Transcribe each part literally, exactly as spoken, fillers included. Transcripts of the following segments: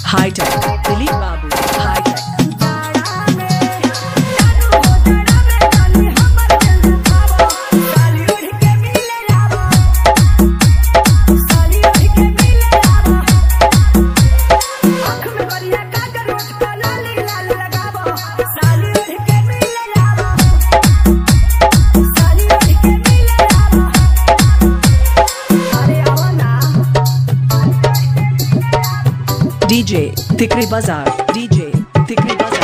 hi tech Dilip बाबू hi tech DJ तिकरी बाजार DJ तिकरी बाजार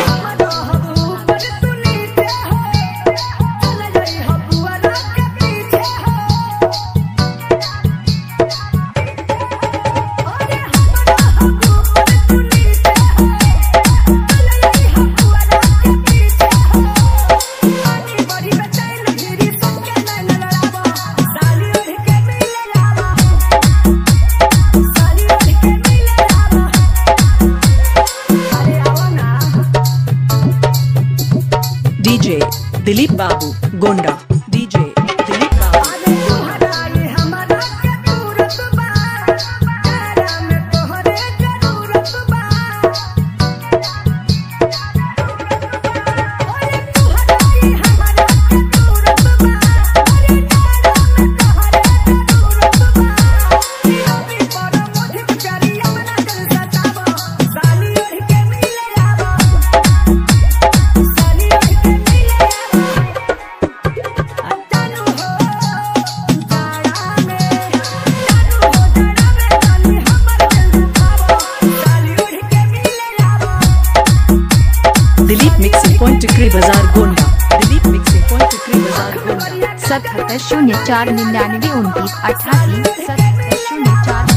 डीजे दिलीप बाबू गोंडा डीजे दिलीप बाबू दिलीप मिक्सिंग पॉइंट टिकरी बाजार गोंडा दिलीप मिक्सिंग पॉइंट टिकरी बाजार गोंडा सतहत्तर शून्य चार निन्यानवे उनतीस अठासी सतहत्तर शून्य चार